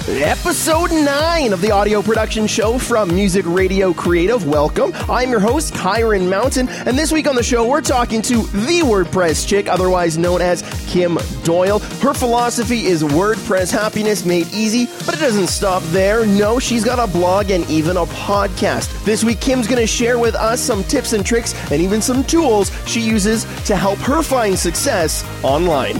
Episode 9 of the audio production show from Music Radio Creative. Welcome. I'm your host, Kyron Mountain, and this week on the show, we're talking to the WordPress chick, otherwise known as Kim Doyle. Her philosophy is WordPress happiness made easy, but it doesn't stop there. No, she's got a blog and even a podcast. This week, Kim's going to share with us some tips and tricks and even some tools she uses to help her find success online.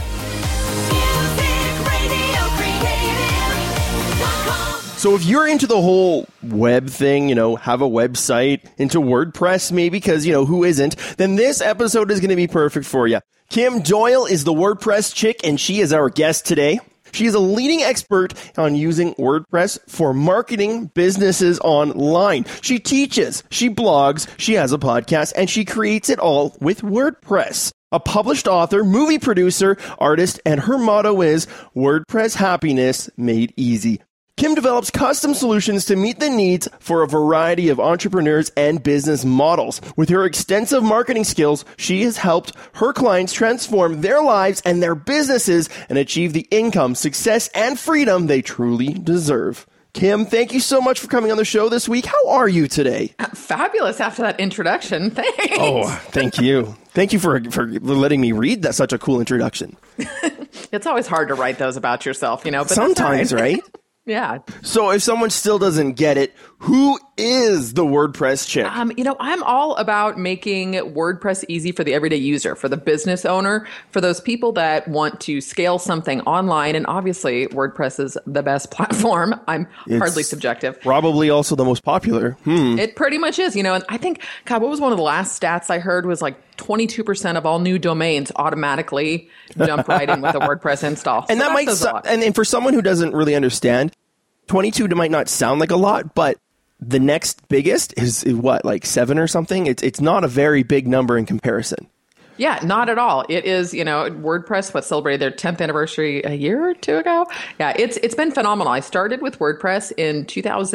So if you're into the whole web thing, have a website, into WordPress maybe, because, who isn't, then this episode is going to be perfect for you. Kim Doyle is the WordPress chick, and she is our guest today. She is a leading expert on using WordPress for marketing businesses online. She teaches, she blogs, she has a podcast, and she creates it all with WordPress. A published author, movie producer, artist, and her motto is WordPress happiness made easy. Kim develops custom solutions to meet the needs for a variety of entrepreneurs and business models. With her extensive marketing skills, she has helped her clients transform their lives and their businesses and achieve the income, success, and freedom they truly deserve. Kim, thank you so much for coming on the show this week. How are you today? Fabulous after that introduction. Thanks. Oh, thank you. Thank you for letting me read that. Such a cool introduction. It's always hard to write those about yourself, but sometimes, right? Yeah. So if someone still doesn't get it, who is the WordPress chick? I'm all about making WordPress easy for the everyday user, for the business owner, for those people that want to scale something online. And obviously, WordPress is the best platform. It's hardly subjective. Probably also the most popular. It pretty much is, and I think, God, what was one of the last stats I heard was like 22% of all new domains automatically jump right in with a WordPress install. And so that might, and for someone who doesn't really understand, 22 might not sound like a lot, but the next biggest is what, like 7 or something? It's not a very big number in comparison. Yeah, not at all. It is, WordPress, celebrated their 10th anniversary a year or two ago. Yeah, it's been phenomenal. I started with WordPress in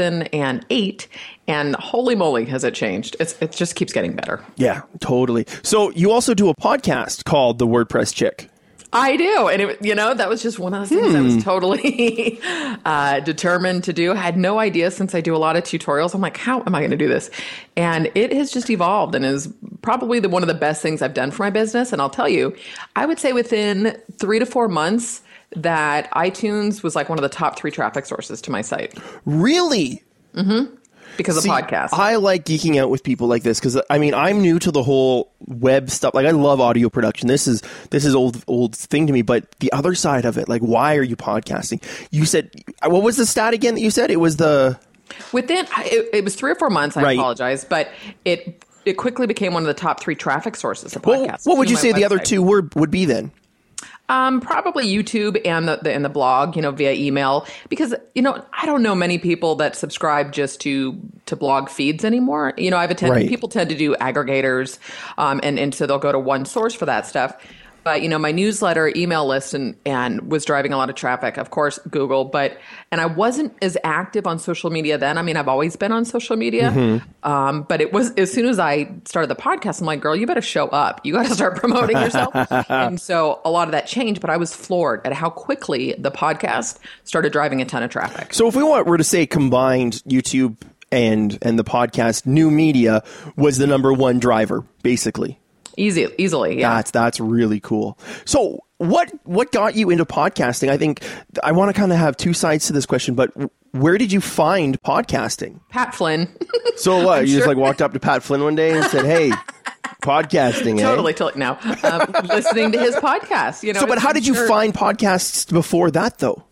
2008, and holy moly, has it changed. It just keeps getting better. Yeah, totally. So you also do a podcast called The WordPress Chick. I do. And, that was just one of the things I was totally determined to do. I had no idea, since I do a lot of tutorials. I'm like, how am I going to do this? And it has just evolved and is probably one of the best things I've done for my business. And I'll tell you, I would say within 3 to 4 months that iTunes was like one of the top 3 traffic sources to my site. Really? Mm-hmm. Because of podcasts. I like geeking out with people like this because, I'm new to the whole web stuff. Like, I love audio production. This is old thing to me. But the other side of it, like, why are you podcasting? You said, what was the stat again that you said? It was it was 3 or 4 months. I apologize, but it quickly became one of the top 3 traffic sources of podcasts. What would you say the other 2 would be then? Probably YouTube and the blog, via email, because, I don't know many people that subscribe just to blog feeds anymore. People tend to do aggregators, and so they'll go to one source for that stuff. But, my newsletter email list and was driving a lot of traffic, of course, Google, and I wasn't as active on social media then. I've always been on social media. Mm-hmm. But it was, as soon as I started the podcast, I'm like, girl, you better show up. You got to start promoting yourself. And so a lot of that changed, but I was floored at how quickly the podcast started driving a ton of traffic. So if we were to say combined YouTube and the podcast, new media was the number 1 driver, basically. Easily, yeah. That's really cool. So what got you into podcasting? I think I want to kind of have 2 sides to this question, but where did you find podcasting? Pat Flynn. So what? You just walked up to Pat Flynn one day and said, hey, podcasting, Totally. No. Listening to his podcast. So, but how did you find podcasts before that, though?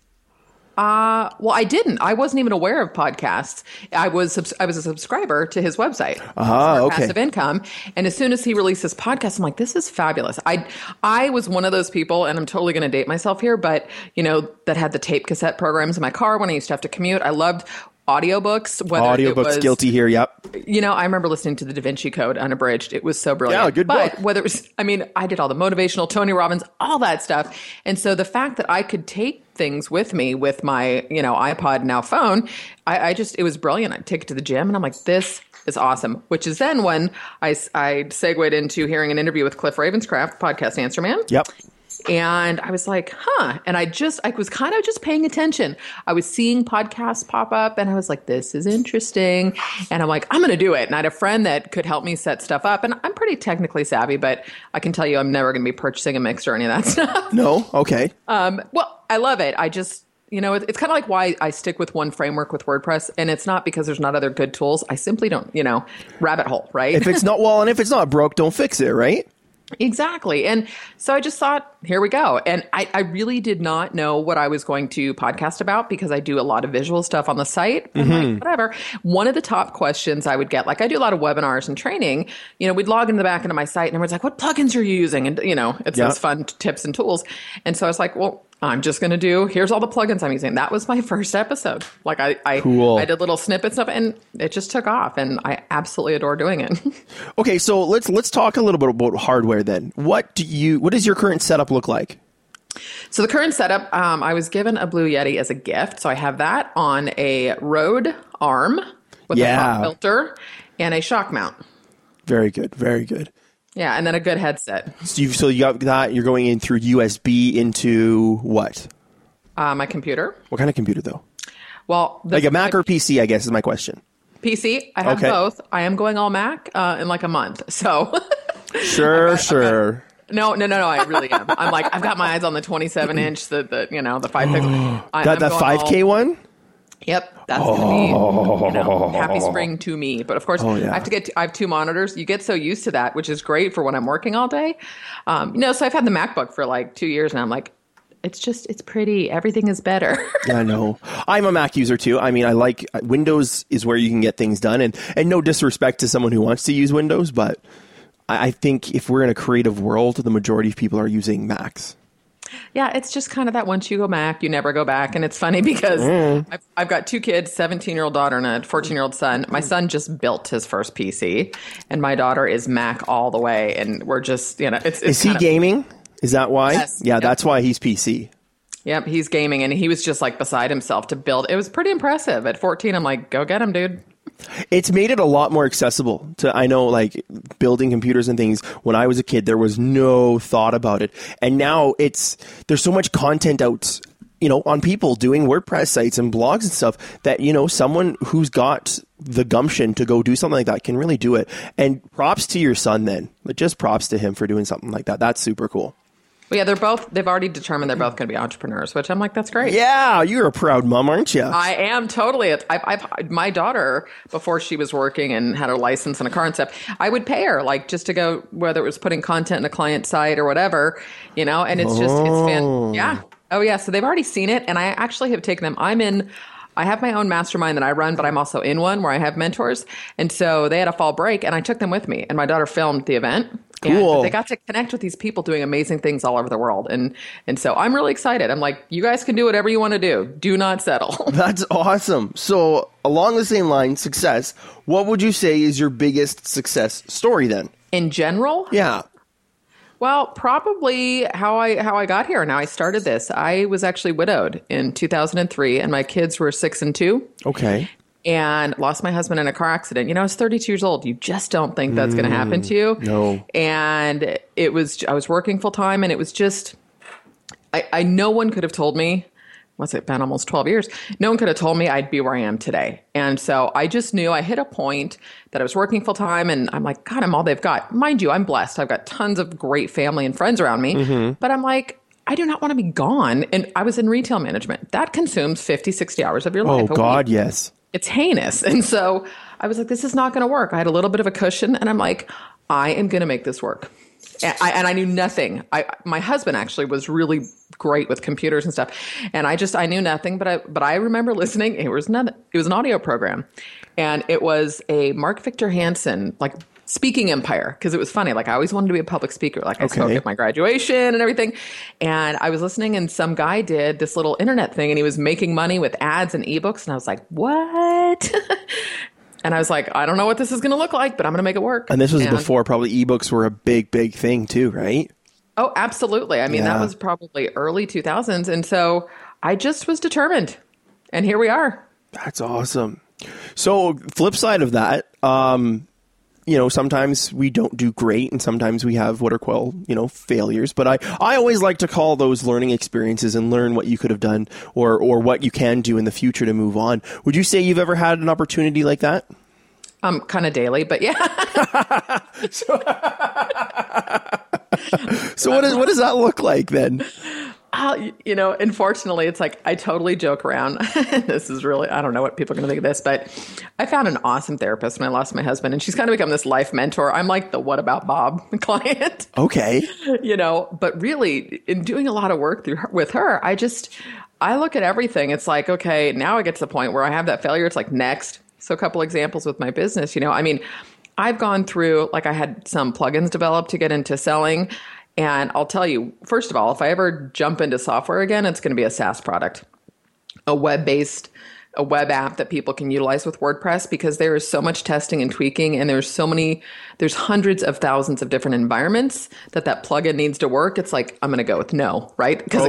Well, I didn't. I wasn't even aware of podcasts. I was a subscriber to his website. Okay. Passive Income. And as soon as he released his podcast, I'm like, this is fabulous. I was one of those people, and I'm totally going to date myself here, but that had the tape cassette programs in my car when I used to have to commute. I loved audiobooks. Audiobooks, guilty here, yep. I remember listening to the Da Vinci Code unabridged. It was so brilliant. Yeah, good book. But whether it was, I did all the motivational, Tony Robbins, all that stuff. And so the fact that I could take things with me with my, iPod, now phone, it was brilliant. I'd take it to the gym and I'm like, this is awesome. Which is then when I segued into hearing an interview with Cliff Ravenscraft, podcast Answer Man. Yep. And I was like, huh. And I was kind of just paying attention. I was seeing podcasts pop up and I was like, this is interesting. And I'm like, I'm going to do it. And I had a friend that could help me set stuff up. And I'm pretty technically savvy, but I can tell you I'm never going to be purchasing a mixer or any of that stuff. No? Okay. Well, I love it. I just, it's kind of like why I stick with one framework with WordPress. And it's not because there's not other good tools. I simply don't, rabbit hole, right? If it's not broke, don't fix it, right? Exactly. And so I just thought, here we go. And I really did not know what I was going to podcast about because I do a lot of visual stuff on the site. And like, whatever. One of the top questions I would get, like I do a lot of webinars and training, we'd log into the back into my site and everyone's like, what plugins are you using? And, it's those fun tips and tools. And so I was like, well, I'm just going to here's all the plugins I'm using. That was my first episode. Like Cool. I did little snippets of it and it just took off and I absolutely adore doing it. Okay. So let's talk a little bit about hardware then. What does your current setup look like? So the current setup, I was given a Blue Yeti as a gift. So I have that on a Rode arm with a pop filter and a shock mount. Very good. Very good. Yeah, and then a good headset. So you got that. You're going in through USB into what? My computer. What kind of computer, though? Well, like a Mac or PC, I guess, is my question. PC. I have both. I am going all Mac in like a month. So Sure. No. I really am. I'm like, I've got my eyes on the 27-inch, the 5 pixel. That 5K one? Yep, that's going to be happy spring to me. But of course, I have 2 monitors. You get so used to that, which is great for when I'm working all day. So I've had the MacBook for like 2 years now. I'm like, it's pretty. Everything is better. Yeah, I know. I'm a Mac user too. I mean, I like Windows is where you can get things done, and no disrespect to someone who wants to use Windows, but I think if we're in a creative world, the majority of people are using Macs. Yeah, it's just kind of that once you go Mac, you never go back. And it's funny because I've got 2 kids, 17-year-old daughter and a 14-year-old son. My son just built his first PC, and my daughter is Mac all the way. And we're just, Is he gaming? Is that why? Yes. Yeah, that's why he's PC. Yep, he's gaming, and he was just like beside himself to build. It was pretty impressive. At 14, I'm like, go get him, dude. It's made it a lot more accessible I know, like building computers and things. When I was a kid, there was no thought about it. And now there's so much content out, on people doing WordPress sites and blogs and stuff that, someone who's got the gumption to go do something like that can really do it. And props to your son then. Just props to him for doing something like that. That's super cool. Well, yeah, they've already determined they're both going to be entrepreneurs, which I'm like, that's great. Yeah, you're a proud mom, aren't you? I am totally. My daughter, before she was working and had her license and a car and stuff, I would pay her like just to go, whether it was putting content in a client site or whatever, and it's just, it's fan. Yeah. Oh yeah. So they've already seen it. And I actually have taken them. I have my own mastermind that I run, but I'm also in one where I have mentors. And so they had a fall break and I took them with me and my daughter filmed the event. Cool. And they got to connect with these people doing amazing things all over the world. And so I'm really excited. I'm like, you guys can do whatever you want to do. Do not settle. That's awesome. So along the same line, success, what would you say is your biggest success story then? In general? Yeah. Well, probably how I got here and how I started this. I was actually widowed in 2003 and my kids were 6 and 2. Okay. And lost my husband in a car accident. I was 32 years old. You just don't think that's going to happen to you. No. And I was working full time and it was just, no one could have told me, what's it been, almost 12 years? No one could have told me I'd be where I am today. And so I just knew I hit a point that I was working full time and I'm like, God, I'm all they've got. Mind you, I'm blessed. I've got tons of great family and friends around me, but I'm like, I do not want to be gone. And I was in retail management. That consumes 50, 60 hours of your life. Oh God, yes. It's heinous. And so I was like, this is not going to work. I had a little bit of a cushion and I'm like, I am going to make this work. And I knew nothing. My husband actually was really great with computers and stuff. And I knew nothing, but I remember listening. It was an audio program and it was a Mark Victor Hansen, like speaking empire. Cause it was funny. Like I always wanted to be a public speaker. Like I spoke at my graduation and everything. And I was listening and some guy did this little internet thing and he was making money with ads and ebooks. And I was like, what? And I was like, I don't know what this is going to look like, but I'm going to make it work. And this was before probably ebooks were a big, big thing too, right? Oh, absolutely. I mean, that was probably early 2000s. And so I just was determined. And here we are. That's awesome. So flip side of that, sometimes we don't do great and sometimes we have what are called, failures. But I always like to call those learning experiences and learn what you could have done or what you can do in the future to move on. Would you say you've ever had an opportunity like that? Kind of daily, but yeah. So what does that look like then? Unfortunately, it's like I totally joke around. This is really, I don't know what people are going to think of this, but I found an awesome therapist when I lost my husband, and she's kind of become this life mentor. I'm like the what about Bob client. Okay. But really, in doing a lot of work with her, I look at everything. It's like, okay, now I get to the point where I have that failure. It's like next. So a couple examples with my business, I've gone through, like I had some plugins developed to get into selling. And I'll tell you, first of all, if I ever jump into software again, it's going to be a SaaS product, a web app that people can utilize with WordPress, because there is so much testing and tweaking, and there's hundreds of thousands of different environments that plugin needs to work. It's like, I'm going to go with no, right? Because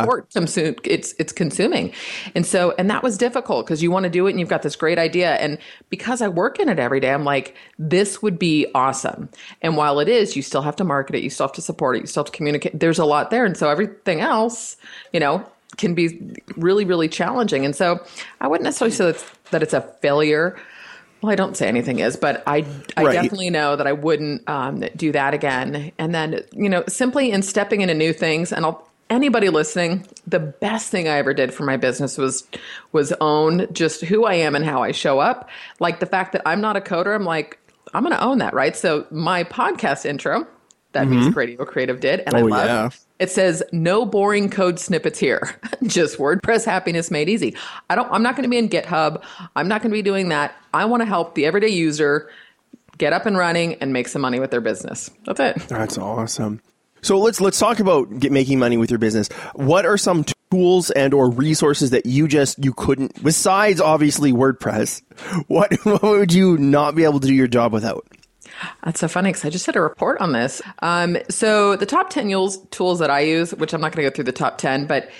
it's consuming. And that was difficult because you want to do it and you've got this great idea. And because I work in it every day, I'm like, this would be awesome. And while it is, you still have to market it. You still have to support it. You still have to communicate. There's a lot there. And so everything else, can be really, really challenging. And so I wouldn't necessarily say that it's a failure. Well, I don't say anything is, but I definitely know that I wouldn't do that again. And then, simply in stepping into new things, and anybody listening, the best thing I ever did for my business was own just who I am and how I show up. Like the fact that I'm not a coder, I'm like, I'm going to own that, right? So my podcast intro, that Music Radio Creative did, and I love it. It says, no boring code snippets here. Just WordPress happiness made easy. I'm not going to be in GitHub. I'm not going to be doing that. I want to help the everyday user get up and running and make some money with their business. That's it. That's awesome. So let's talk about making money with your business. What are some tools and or resources that you couldn't, besides obviously WordPress, what would you not be able to do your job without? That's so funny because I just did a report on this. So the top 10 tools that I use, which I'm not going to go through the top 10, but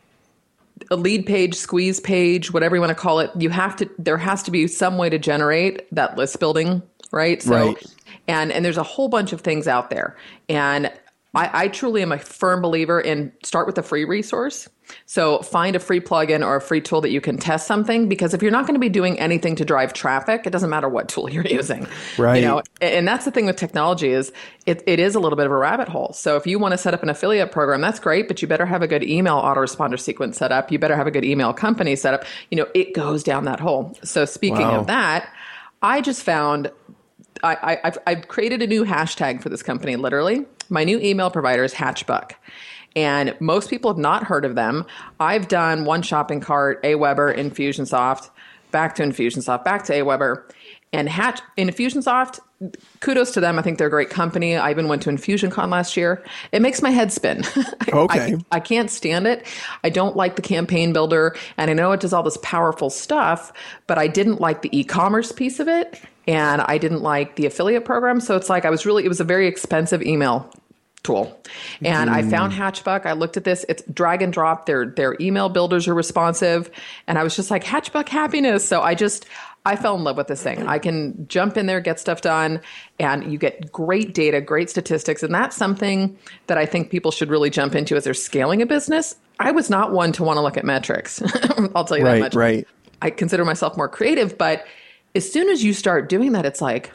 a lead page, squeeze page, whatever you want to call it, there has to be some way to generate that list building, right? So, right. And there's a whole bunch of things out there. And I truly am a firm believer in start with a free resource. So find a free plugin or a free tool that you can test something, because if you're not going to be doing anything to drive traffic, it doesn't matter what tool you're using. Right. And that's the thing with technology is it is a little bit of a rabbit hole. So if you want to set up an affiliate program, that's great, but you better have a good email autoresponder sequence set up. You better have a good email company set up. It goes down that hole. So speaking of that, I just found I've created a new hashtag for this company, literally. My new email provider is Hatchbuck. And most people have not heard of them. I've done One Shopping Cart, Aweber, Infusionsoft, back to Infusionsoft, back to Aweber. And in Infusionsoft, kudos to them. I think they're a great company. I even went to InfusionCon last year. It makes my head spin. Okay. I can't stand it. I don't like the campaign builder. And I know it does all this powerful stuff, but I didn't like the e-commerce piece of it. And I didn't like the affiliate program. So it's like it was a very expensive email tool. And I found Hatchbuck. I looked at this. It's drag and drop. Their email builders are responsive. And I was just like, Hatchbuck happiness. So I fell in love with this thing. I can jump in there, get stuff done, and you get great data, great statistics. And that's something that I think people should really jump into as they're scaling a business. I was not one to want to look at metrics. I'll tell you that much. Right. I consider myself more creative, but as soon as you start doing that, it's like,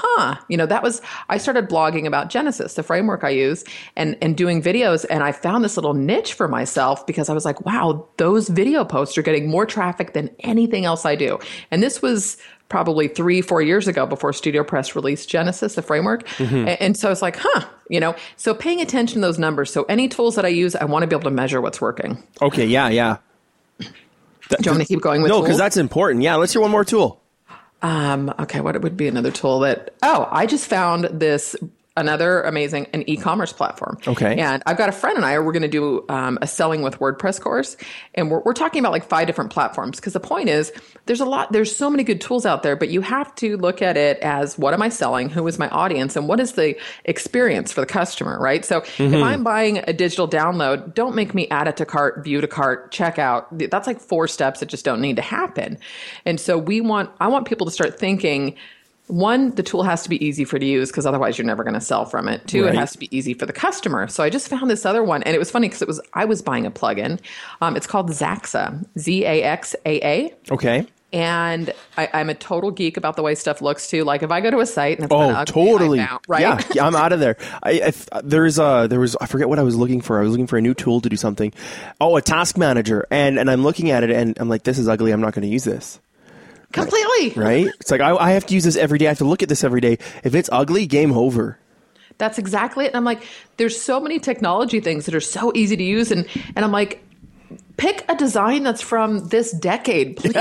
I started blogging about Genesis, the framework I use, and doing videos. And I found this little niche for myself because I was like, wow, those video posts are getting more traffic than anything else I do. And this was probably 3-4 years ago before StudioPress released Genesis, the framework. Mm-hmm. And so it's like, so paying attention to those numbers. So any tools that I use, I want to be able to measure what's working. Okay. Yeah. Do you want me to keep going with tools? No, because that's important. Yeah. Let's hear one more tool. Okay, what would be another tool I just found another amazing, an e-commerce platform. Okay. And I've got a friend and we're going to do a selling with WordPress course. And we're talking about like 5 different platforms. Because the point is, there's so many good tools out there, but you have to look at it as, what am I selling? Who is my audience? And what is the experience for the customer, right? So if I'm buying a digital download, don't make me add it to cart, view to cart, check out. That's like 4 steps that just don't need to happen. And so I want people to start thinking, One, the tool has to be easy for you to use because otherwise you're never going to sell from it. Two, It has to be easy for the customer. So I just found this other one, and it was funny because I was buying a plugin. It's called Zaxa, Zaxaa. Okay. And I'm a total geek about the way stuff looks too. Like if I go to a site and it's ugly, totally, I'm out, right? Yeah, I'm out of there. I forget what I was looking for. I was looking for a new tool to do something. Oh, a task manager, and I'm looking at it and I'm like, this is ugly. I'm not going to use this. Completely. Right? It's like, I have to use this every day. I have to look at this every day. If it's ugly, game over. That's exactly it. And I'm like, there's so many technology things that are so easy to use. And I'm like, pick a design that's from this decade, please.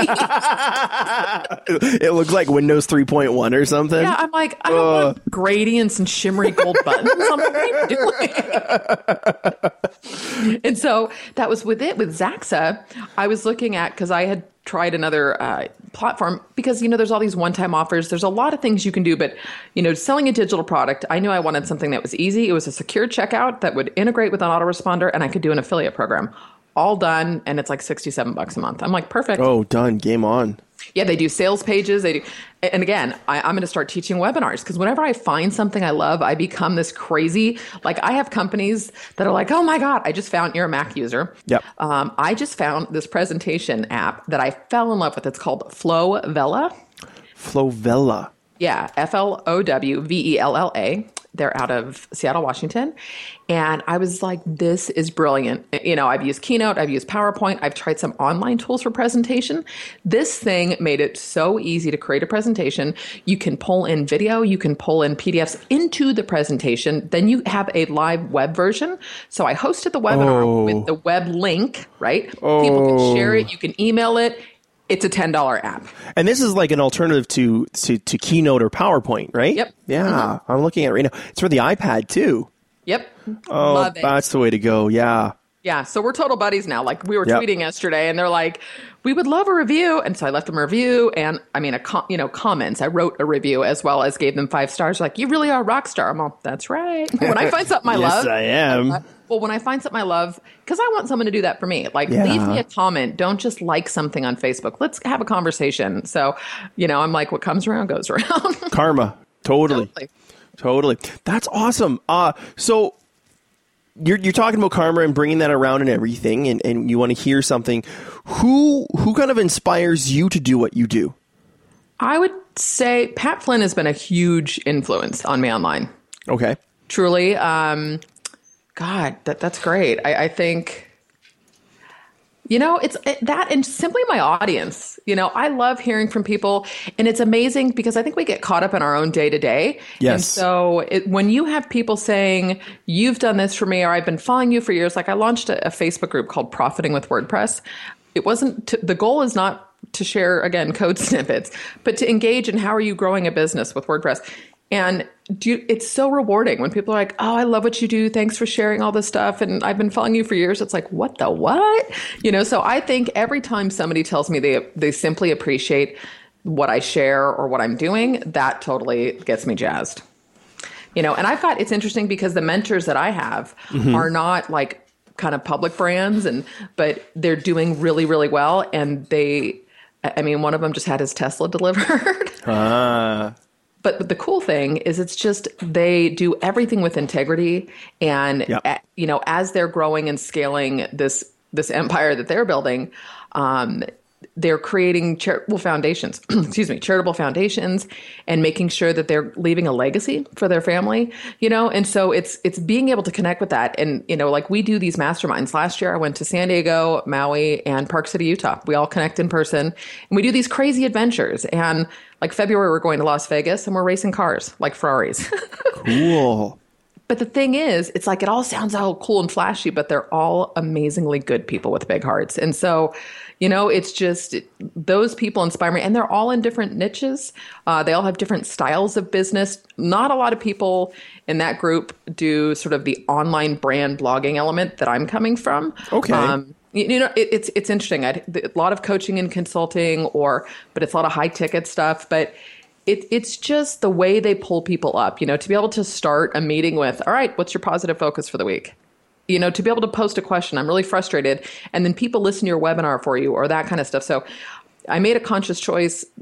It looks like Windows 3.1 or something. Yeah, I'm like, I don't want gradients and shimmery gold buttons. I'm like, what are you doing? And so that was with Zaxa. I was looking at, because I had tried another platform, because, there's all these one-time offers. There's a lot of things you can do, but, selling a digital product, I knew I wanted something that was easy. It was a secure checkout that would integrate with an autoresponder, and I could do an affiliate program. All done, and it's like $67 a month. I'm like, perfect. Oh, done. Game on. Yeah, they do sales pages. They do, and again, I'm going to start teaching webinars because whenever I find something I love, I become this crazy. Like I have companies that are like, "Oh my God, I just found you're a Mac user." Yep. I just found this presentation app that I fell in love with. It's called Flowvella. Flowvella. Yeah, Flowvella. They're out of Seattle, Washington. And I was like, this is brilliant. I've used Keynote, I've used PowerPoint, I've tried some online tools for presentation. This thing made it so easy to create a presentation. You can pull in video, you can pull in PDFs into the presentation. Then you have a live web version. So I hosted the webinar with the web link, right? People can share it, you can email it. It's a $10 app. And this is like an alternative to Keynote or PowerPoint, right? Yep. Yeah, Mm-hmm. I'm looking at it right now. It's for the iPad too. Yep. Oh, Love it. That's the way to go. Yeah. Yeah. So we're total buddies now. Like we were tweeting yesterday and they're like, we would love a review. And so I left them a review and comments. I wrote a review as well as gave them 5 stars. Like, you really are a rock star. I'm all, that's right. When I find something I love. Yes, I am. Well, when I find something I love, because I want someone to do that for me. Like, leave me a comment. Don't just like something on Facebook. Let's have a conversation. So, I'm like, what comes around goes around. Karma. Totally. That's awesome. So you're talking about karma and bringing that around and everything, and you want to hear something. Who kind of inspires you to do what you do? I would say Pat Flynn has been a huge influence on me online. Okay. Truly. God, that's great. I think, it's that and simply my audience. I love hearing from people, and it's amazing because I think we get caught up in our own day to day. Yes. And so when you have people saying, you've done this for me, or I've been following you for years, like I launched a Facebook group called Profiting with WordPress. It wasn't, the goal is not to share, again, code snippets, but to engage in how are you growing a business with WordPress. And it's so rewarding when people are like, oh, I love what you do. Thanks for sharing all this stuff. And I've been following you for years. It's like, what the what? So I think every time somebody tells me they simply appreciate what I share or what I'm doing, that totally gets me jazzed. And it's interesting because the mentors that I have are not like kind of public brands, but they're doing really, really well. And one of them just had his Tesla delivered. But the cool thing is it's just they do everything with integrity. And, as they're growing and scaling this empire that they're building, they're creating charitable foundations, charitable foundations, and making sure that they're leaving a legacy for their family, and so it's being able to connect with that. And, like we do these masterminds. Last year, I went to San Diego, Maui, and Park City, Utah. We all connect in person and we do these crazy adventures. And like February, we're going to Las Vegas and we're racing cars like Ferraris. Cool. But the thing is, it's like, it all sounds all cool and flashy, but they're all amazingly good people with big hearts. And so, it's just those people inspire me, and they're all in different niches. They all have different styles of business. Not a lot of people in that group do sort of the online brand blogging element that I'm coming from. Okay. It's interesting. A lot of coaching and consulting, but it's a lot of high ticket stuff. But it's just the way they pull people up, to be able to start a meeting with, all right, what's your positive focus for the week? To be able to post a question, I'm really frustrated. And then people listen to your webinar for you or that kind of stuff. So I made a conscious choice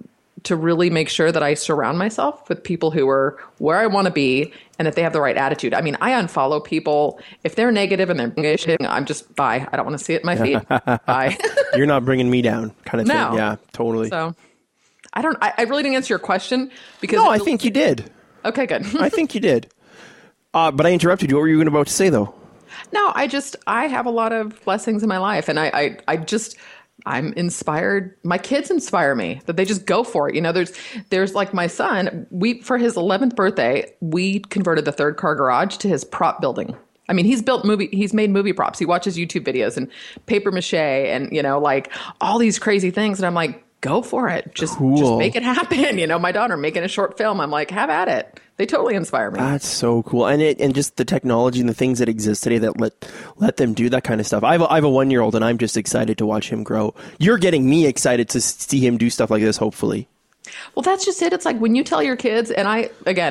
to really make sure that I surround myself with people who are where I want to be and that they have the right attitude. I mean, I unfollow people if they're negative and they're I'm just bye. I don't want to see it in my feed. Bye. You're not bringing me down, kind of No. thing. Yeah, totally. So I really didn't answer your question because no, I think you did. Okay, good. I think you did. But I interrupted you. What were you about to say, though? No, I have a lot of blessings in my life, and I'm inspired. My kids inspire me that they just go for it. You know, there's like my son, for his 11th birthday, we converted the third car garage to his prop building. I mean, he's made movie props. He watches YouTube videos and paper mache and, you know, like all these crazy things. And I'm like, go for it. Just make it happen. You know, my daughter making a short film. I'm like, have at it. They totally inspire me. That's so cool. And just the technology and the things that exist today that let them do that kind of stuff. I have a 1-year-old and I'm just excited to watch him grow. You're getting me excited to see him do stuff like this, hopefully. Well, that's just it. It's like when you tell your kids, and I'm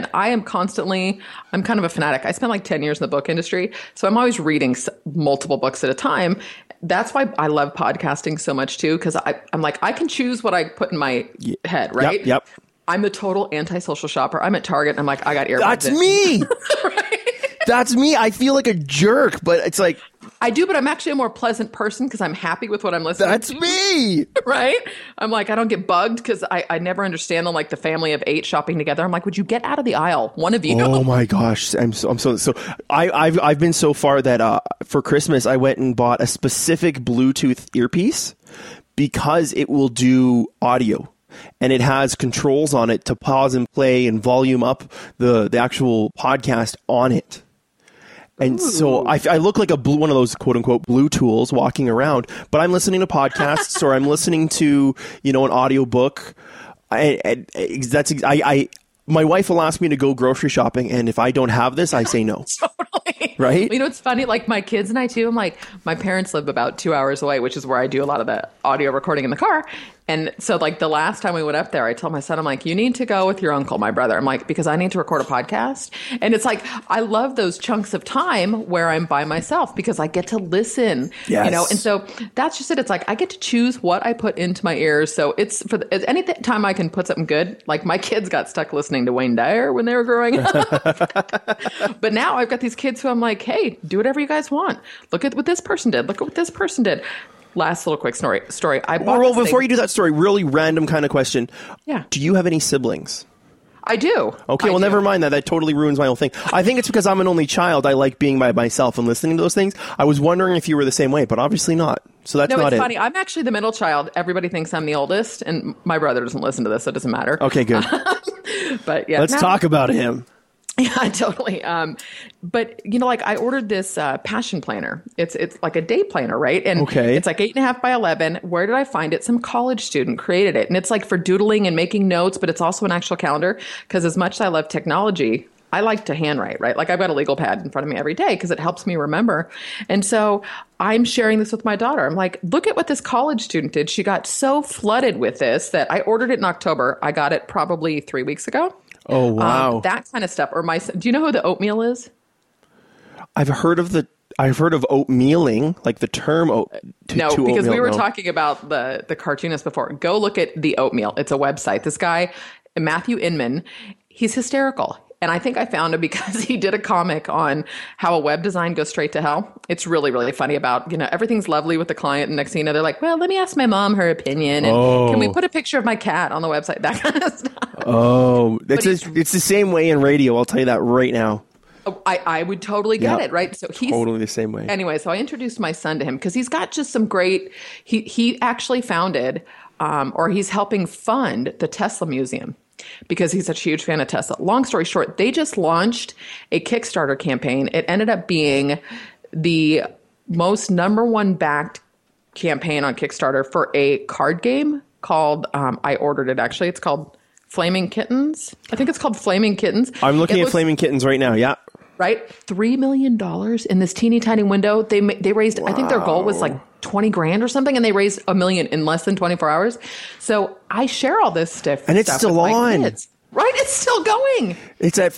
kind of a fanatic. I spent like 10 years in the book industry. So I'm always reading multiple books at a time. That's why I love podcasting so much too. Cause I'm like, I can choose what I put in my head, right? Yep. I'm the total antisocial shopper. I'm at Target and I'm like, I got earbuds. That's me. Right? That's me. I feel like a jerk, but it's like, I do, but I'm actually a more pleasant person because I'm happy with what I'm listening to. That's me. Right? I'm like, I don't get bugged because I never understand the family of 8 shopping together. I'm like, would you get out of the aisle? One of you. Oh my gosh. I've been so far that for Christmas, I went and bought a specific Bluetooth earpiece because it will do audio. And it has controls on it to pause and play and volume up the actual podcast on it. And so I look like one of those quote unquote blue tools walking around, but I'm listening to podcasts or I'm listening to, you know, an audiobook. My wife will ask me to go grocery shopping. And if I don't have this, I say no. Totally. Right? You know, it's funny. Like my kids and I too, I'm like, my parents live about 2 hours away, which is where I do a lot of the audio recording in the car. And so like the last time we went up there, I told my son, I'm like, you need to go with your uncle, my brother. I'm like, because I need to record a podcast. And it's like, I love those chunks of time where I'm by myself because I get to listen, yes. You know? And so that's just it. It's like, I get to choose what I put into my ears. So it's any time I can put something good, like my kids got stuck listening to Wayne Dyer when they were growing up. But now I've got these kids who I'm like, hey, do whatever you guys want. Look at what this person did. Look at what this person did. Last little quick story. Well, before you do that story, really random kind of question. Yeah. Do you have any siblings? I do. Okay, well, never mind that. That totally ruins my whole thing. I think it's because I'm an only child. I like being by myself and listening to those things. I was wondering if you were the same way, but obviously not. So that's not it. No, it's funny. I'm actually the middle child. Everybody thinks I'm the oldest, and my brother doesn't listen to this, so it doesn't matter. Okay, good. But yeah. Let's talk about him. Yeah, totally. But you know, like I ordered this passion planner. It's like a day planner, right? And it's like 8.5 by 11. Where did I find it? Some college student created it, and it's like for doodling and making notes, but it's also an actual calendar. Because as much as I love technology, I like to handwrite, right? Like I've got a legal pad in front of me every day because it helps me remember. And so I'm sharing this with my daughter. I'm like, look at what this college student did. She got so flooded with this that I ordered it in October. I got it probably 3 weeks ago. Oh, wow. That kind of stuff. Or do you know who the oatmeal is? I've heard of oatmealing, like the term No, because oatmeal, we were talking about the cartoonist before. Go look at the oatmeal. It's a website. This guy, Matthew Inman, he's hysterical. And I think I found him because he did a comic on how a web design goes straight to hell. It's really, really funny about, you know, everything's lovely with the client. And next thing you know, they're like, well, let me ask my mom her opinion. And can we put a picture of my cat on the website? That kind of stuff. Oh, it's the same way in radio. I'll tell you that right now. I would totally get it, right? So he's totally the same way. Anyway, so I introduced my son to him because he's got just some great, he actually founded, or he's helping fund the Tesla Museum. Because he's such a huge fan of Tesla. Long story short, they just launched a Kickstarter campaign. It ended up being the most #1 backed campaign on Kickstarter for a card game called, I ordered it actually, it's called Flaming Kittens. I think it's called Flaming Kittens. I'm looking at Flaming Kittens right now, yeah. Right? $3 million in this teeny tiny window. They raised, I think their goal was like 20 grand or something, and they raised $1 million in less than 24 hours. So I share all this stuff. And it's still on. Kids. Right? It's still going. It's at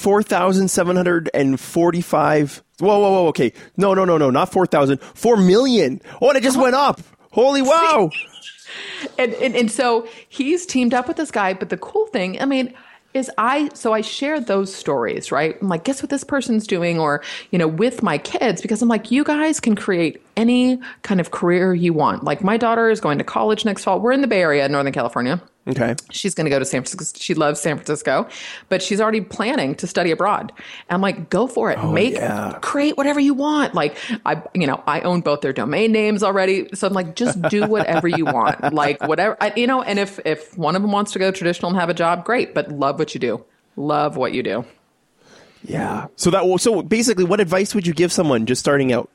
4,745. Whoa. Okay. No. Not 4,000. 4 million. Oh, and it just went up. Holy wow. And so he's teamed up with this guy. But the cool thing, I mean, is I share those stories, right? I'm like, guess what this person's doing? Or, with my kids, because I'm like, you guys can create any kind of career you want. Like my daughter is going to college next fall. We're in the Bay Area, Northern California. Okay. She's going to go to San Francisco. She loves San Francisco, but she's already planning to study abroad. And I'm like, go for it. Create whatever you want. Like I own both their domain names already. So I'm like, just do whatever you want. Like whatever, and if one of them wants to go traditional and have a job, great, but love what you do. Love what you do. Yeah. So basically what advice would you give someone just starting out?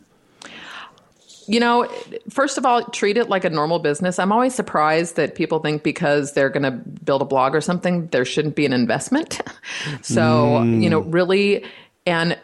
First of all, treat it like a normal business. I'm always surprised that people think because they're going to build a blog or something, there shouldn't be an investment. So, really, and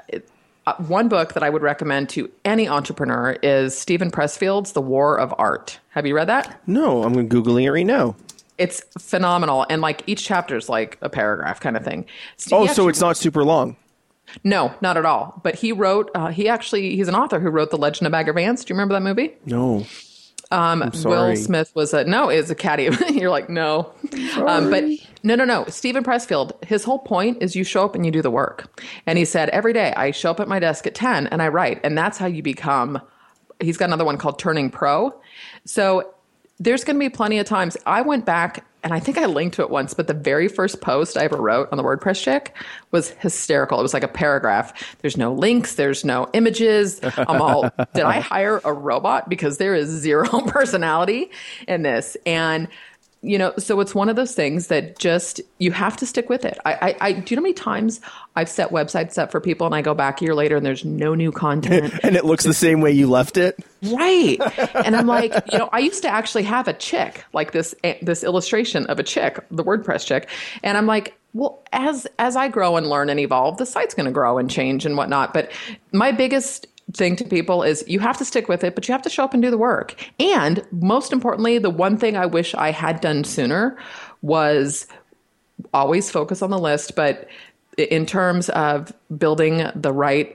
one book that I would recommend to any entrepreneur is Stephen Pressfield's The War of Art. Have you read that? No, I'm Googling it right now. It's phenomenal. And like each chapter is like a paragraph kind of thing. So it's not super long. No, not at all. But he wrote, he's an author who wrote The Legend of Bagger Vance. Do you remember that movie? No. I'm sorry. Will Smith was a caddy. You're like, no. But no. Stephen Pressfield, his whole point is you show up and you do the work. And he said, every day I show up at my desk at 10 and I write. And that's how you become, he's got another one called Turning Pro. So there's going to be plenty of times. I went back and I think I linked to it once, but the very first post I ever wrote on the WordPress Chick was hysterical. It was like a paragraph. There's no links. There's no images. I'm all, did I hire a robot? Because there is zero personality in this. And, so it's one of those things that just, you have to stick with it. Do you know how many times I've set websites up for people and I go back a year later and there's no new content. And it looks the same way you left it? Right. And I'm like, I used to actually have a chick, like this illustration of a chick, the WordPress chick. And I'm like, well, as I grow and learn and evolve, the site's going to grow and change and whatnot. But my biggest thing to people is you have to stick with it, but you have to show up and do the work. And most importantly, the one thing I wish I had done sooner was always focus on the list, but in terms of building the right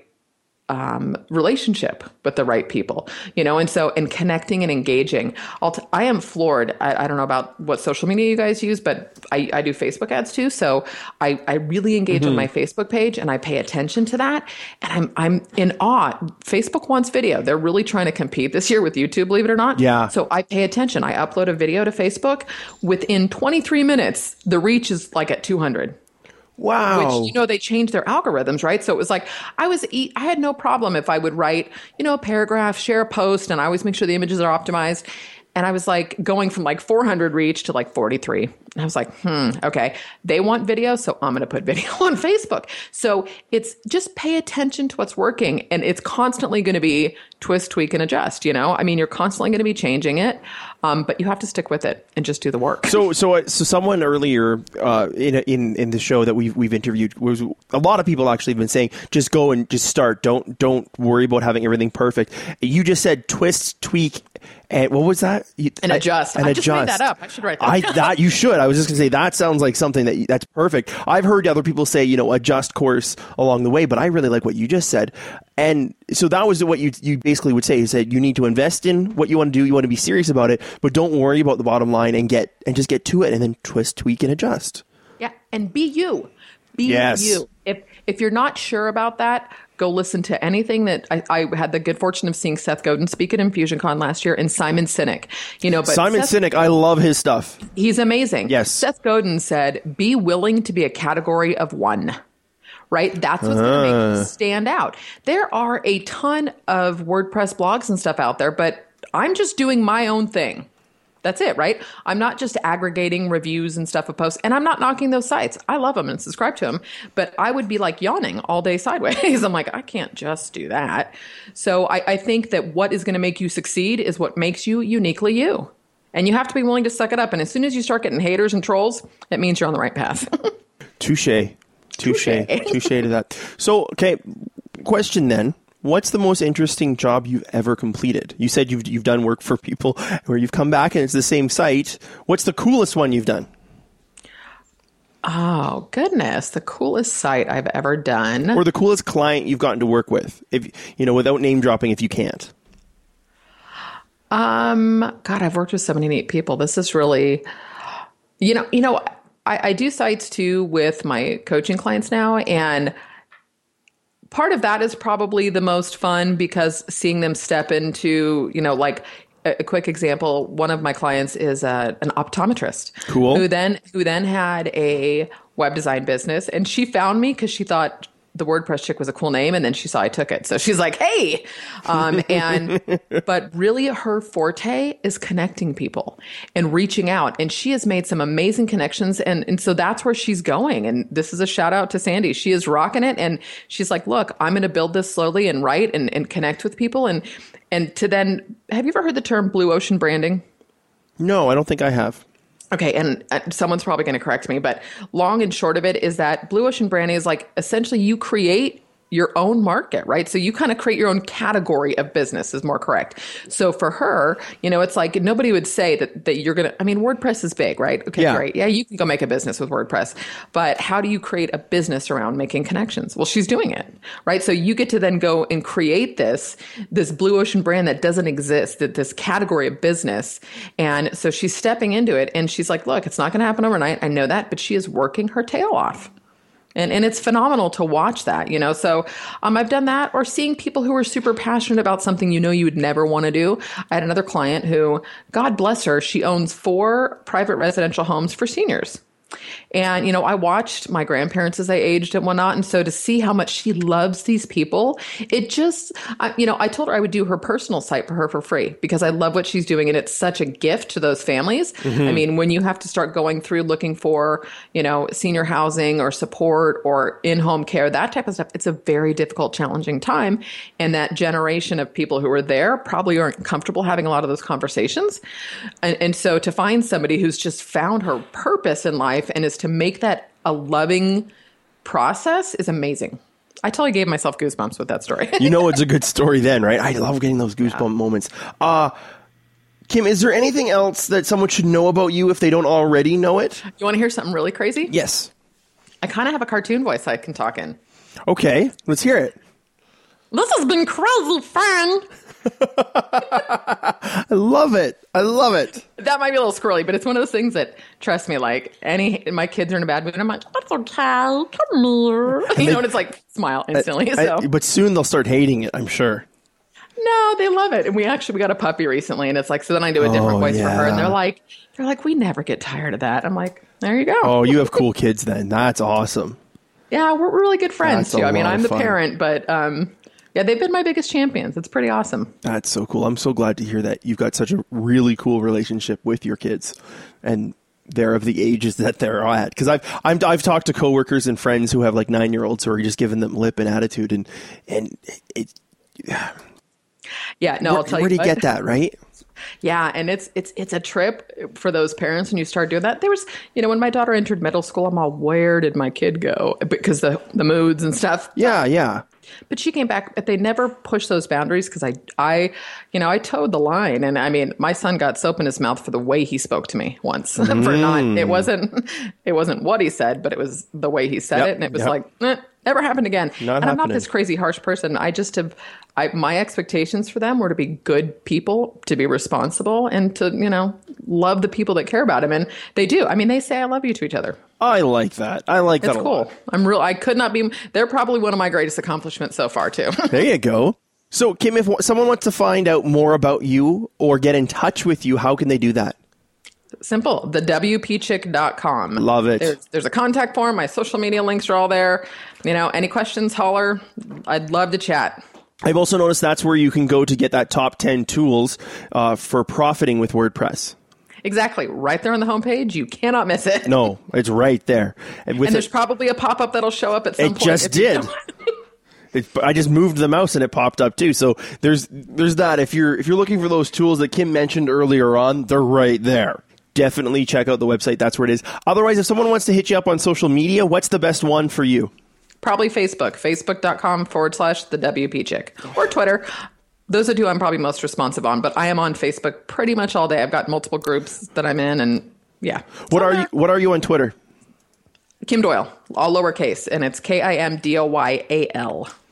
relationship with the right people, and connecting and engaging. I am floored. I don't know about what social media you guys use, but I do Facebook ads too. So I really engage on my Facebook page and I pay attention to that. And I'm in awe. Facebook wants video. They're really trying to compete this year with YouTube, believe it or not. Yeah. So I pay attention. I upload a video to Facebook. Within 23 minutes, the reach is like at 200. Wow. Which, they changed their algorithms, right? So it was like, I had no problem if I would write, a paragraph, share a post, and I always make sure the images are optimized. And I was like going from like 400 reach to like 43. And I was like, okay, they want video, so I'm going to put video on Facebook. So it's just pay attention to what's working. And it's constantly going to be twist, tweak, and adjust, you're constantly going to be changing it. But you have to stick with it and just do the work. So someone earlier in the show that we've interviewed, was a lot of people actually have been saying, just go and just start. Don't worry about having everything perfect. You just said twist, tweak, and what was that? And adjust. I just made that up. I should write that. That you should. I was just going to say that sounds like something that's perfect. I've heard other people say, adjust course along the way, but I really like what you just said. And so that was what you basically would say. You said you need to invest in what you want to do. You want to be serious about it, but don't worry about the bottom line and just get to it and then twist, tweak, and adjust. Yeah. And be you. Be you. If you're not sure about that, go listen to anything that I had the good fortune of seeing Seth Godin speak at InfusionCon last year, and Simon Sinek. But Simon Sinek, I love his stuff. He's amazing. Yes. Seth Godin said, be willing to be a category of one. Right? That's what's going to make you stand out. There are a ton of WordPress blogs and stuff out there, but I'm just doing my own thing. That's it, right? I'm not just aggregating reviews and stuff of posts, and I'm not knocking those sites. I love them and subscribe to them, but I would be like yawning all day sideways. I'm like, I can't just do that. So I think that what is going to make you succeed is what makes you uniquely you. And you have to be willing to suck it up. And as soon as you start getting haters and trolls, it means you're on the right path. Touche to that. So, okay, question then. What's the most interesting job you've ever completed? You said you've done work for people where you've come back and it's the same site. What's the coolest one you've done? Oh, goodness. The coolest site I've ever done. Or the coolest client you've gotten to work with, if without name dropping if you can't. God, I've worked with so many neat people. This is really, I do sites too with my coaching clients now. And part of that is probably the most fun because seeing them step into, like a quick example, one of my clients is an optometrist. Cool. Who then had a web design business. And she found me because she thought the WordPress chick was a cool name, and then she saw I took it. So she's like, hey, but really her forte is connecting people and reaching out. And she has made some amazing connections. And so that's where she's going. And this is a shout out to Sandy. She is rocking it. And she's like, look, I'm going to build this slowly and write and connect with people. And to then, have you ever heard the term blue ocean branding? No, I don't think I have. Okay, and someone's probably going to correct me, but long and short of it is that blue ocean branding is like essentially you create your own market, right? So you kind of create your own category of business is more correct. So for her, it's like nobody would say that you're going to, WordPress is big, right? Okay, yeah. Great. Yeah, you can go make a business with WordPress, but how do you create a business around making connections? Well, she's doing it, right? So you get to then go and create this blue ocean brand that doesn't exist, this category of business. And so she's stepping into it and she's like, look, it's not going to happen overnight. I know that, but she is working her tail off. And it's phenomenal to watch that, So I've done that, or seeing people who are super passionate about something you would never want to do. I had another client who, God bless her, she owns 4 private residential homes for seniors. And, I watched my grandparents as they aged and whatnot. And so to see how much she loves these people, it just, I told her I would do her personal site for her for free because I love what she's doing. And it's such a gift to those families. Mm-hmm. When you have to start going through looking for, senior housing or support or in-home care, that type of stuff, it's a very difficult, challenging time. And that generation of people who are there probably aren't comfortable having a lot of those conversations. And so to find somebody who's just found her purpose in life and is to make that a loving process is amazing. I totally gave myself goosebumps with that story. It's a good story then, right? I love getting those goosebump moments. Kim, is there anything else that someone should know about you if they don't already know it? You want to hear something really crazy? Yes. I kind of have a cartoon voice I can talk in. Okay, let's hear it. This has been crazy fun. I love it. That might be a little squirrely, but it's one of those things that, trust me, like my kids are in a bad mood, I'm like, that's okay, come here. And it's like, smile instantly. But soon they'll start hating it, I'm sure. No, they love it. And we got a puppy recently, and it's like, so then I do a different voice for her, and they're like, we never get tired of that. I'm like, there you go. Oh, you have cool kids then. That's awesome. Yeah, we're really good friends too. I'm the fun. parent, but yeah, they've been my biggest champions. It's pretty awesome. That's so cool. I'm so glad to hear that you've got such a really cool relationship with your kids, and they're of the ages that they're at. Because I've talked to coworkers and friends who have like 9-year-olds who are just giving them lip and attitude, and it. Yeah, no, I'll tell you. Where do you get that, right? Yeah, and it's a trip for those parents when you start doing that. There was, when my daughter entered middle school, I'm all, where did my kid go? Because the moods and stuff. Yeah. But she came back, but they never pushed those boundaries because I towed the line. And my son got soap in his mouth for the way he spoke to me once. It wasn't what he said, but it was the way he said it. And it was like, never happened again. I'm not this crazy harsh person. I just have, my expectations for them were to be good people, to be responsible, and to, love the people that care about them. And they do. They say I love you to each other. I like that. I like that a lot. Cool. I could not be, they're probably one of my greatest accomplishments so far too. There you go. So Kim, if someone wants to find out more about you or get in touch with you, how can they do that? Simple. TheWPChick.com. Love it. There's a contact form. My social media links are all there. Any questions, holler. I'd love to chat. I've also noticed that's where you can go to get that top 10 tools for profiting with WordPress. Exactly. Right there on the homepage. You cannot miss it. No, it's right there. And there's probably a pop-up that'll show up at some point. It just did. I just moved the mouse and it popped up too. So there's that. If you're looking for those tools that Kim mentioned earlier on, they're right there. Definitely check out the website. That's where it is. Otherwise, if someone wants to hit you up on social media, what's the best one for you? Probably Facebook. Facebook.com/TheWPChick. Or Twitter. Those are two I'm probably most responsive on, but I am on Facebook pretty much all day. I've got multiple groups that I'm in, and yeah. What are you on Twitter? Kim Doyle, all lowercase, and it's KIMDOYAL.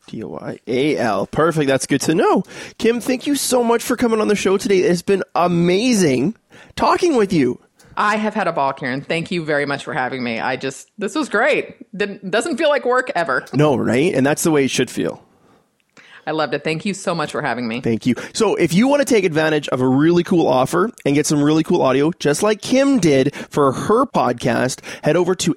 Doyal. Perfect. That's good to know. Kim, thank you so much for coming on the show today. It's been amazing talking with you. I have had a ball, Kieran. Thank you very much for having me. This was great. Doesn't feel like work ever. No, right? And that's the way it should feel. I loved it. Thank you so much for having me. Thank you. So if you want to take advantage of a really cool offer and get some really cool audio, just like Kim did for her podcast, head over to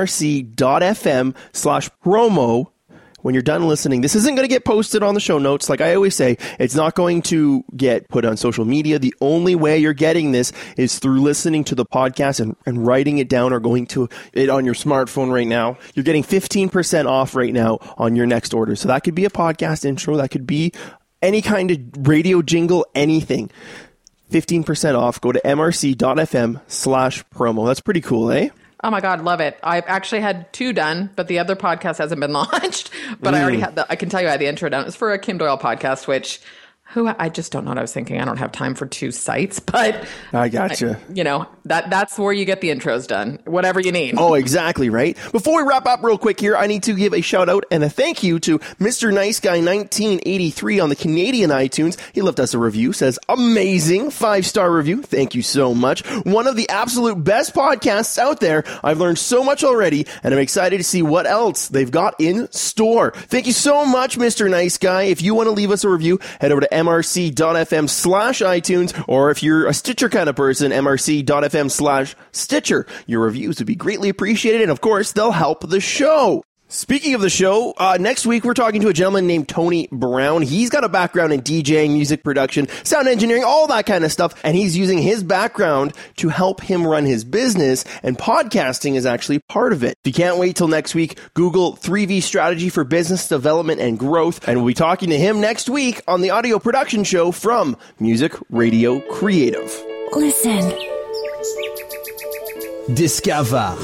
mrc.fm/promo. When you're done listening, this isn't going to get posted on the show notes. Like I always say, it's not going to get put on social media. The only way you're getting this is through listening to the podcast and writing it down or going to it on your smartphone right now. You're getting 15% off right now on your next order. So that could be a podcast intro. That could be any kind of radio jingle, anything. 15% off. Go to mrc.fm/promo. That's pretty cool, eh? Oh my God, love it. I've actually had 2 done, but the other podcast hasn't been launched. But I already had I can tell you I had the intro done. It was for a Kim Doyle podcast, which I just don't know what I was thinking. I don't have time for 2 sites, but I gotcha. That's where you get the intros done, whatever you need. Oh, exactly, right? Before we wrap up real quick here, I need to give a shout out and a thank you to Mr. Nice Guy 1983 on the Canadian iTunes. He left us a review, says amazing, 5-star review. Thank you so much. One of the absolute best podcasts out there. I've learned so much already, and I'm excited to see what else they've got in store. Thank you so much, Mr. Nice Guy. If you want to leave us a review, head over to mrc.fm/iTunes, or if you're a Stitcher kind of person, mrc.fm/Stitcher. Your reviews would be greatly appreciated, and of course, they'll help the show. Speaking of the show, next week we're talking to a gentleman named Tony Brown. He's got a background in DJing, music production, sound engineering, all that kind of stuff, and he's using his background to help him run his business, and podcasting is actually part of it. If you can't wait till next week, Google 3V Strategy for Business Development and Growth, and we'll be talking to him next week on the audio production show from Music Radio Creative. Listen. Discover.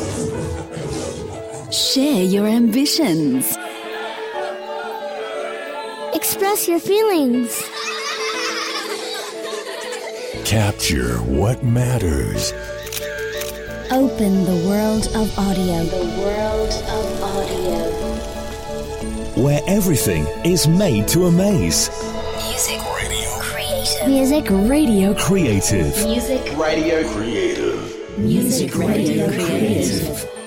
Share your ambitions. Express your feelings. Capture what matters. Open the world of audio. The world of audio. Where everything is made to amaze. Music Radio Creative. Music Radio Creative. Music Radio Creative. Music Radio Creative.